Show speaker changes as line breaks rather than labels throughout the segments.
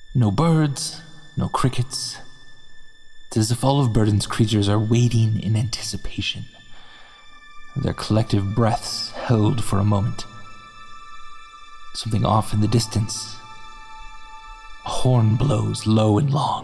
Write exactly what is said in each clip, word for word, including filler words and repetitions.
No birds, no crickets. It's as if all of Burden's creatures are waiting in anticipation, their collective breaths held for a moment. Something off in the distance. A horn blows low and long.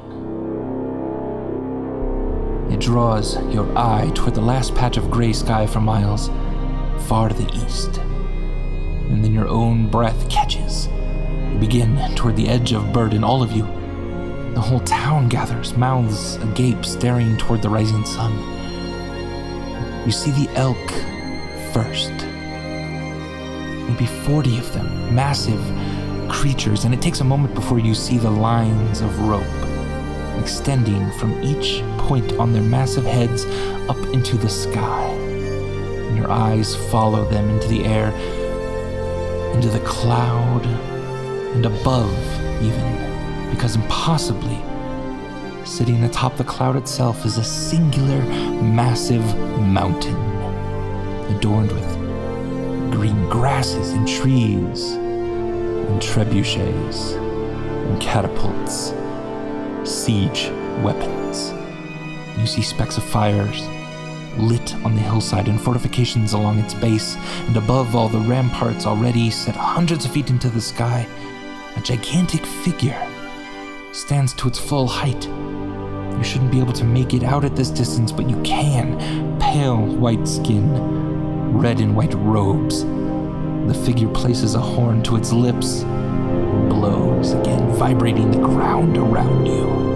It draws your eye toward the last patch of gray sky for miles, far to the east. And then your own breath catches. You begin toward the edge of Burden, all of you. The whole town gathers, mouths agape, staring toward the rising sun. You see the elk first. Maybe forty of them, massive creatures, and it takes a moment before you see the lines of rope extending from each point on their massive heads up into the sky. And your eyes follow them into the air, into the cloud, and above even. Because impossibly, sitting atop the cloud itself is a singular, massive mountain, adorned with green grasses and trees, and trebuchets, and catapults, siege weapons. You see specks of fires lit on the hillside and fortifications along its base, and above all the ramparts already set hundreds of feet into the sky, a gigantic figure stands to its full height. You shouldn't be able to make it out at this distance, but you can. Pale white skin, red and white robes. The figure places a horn to its lips, blows again, vibrating the ground around you.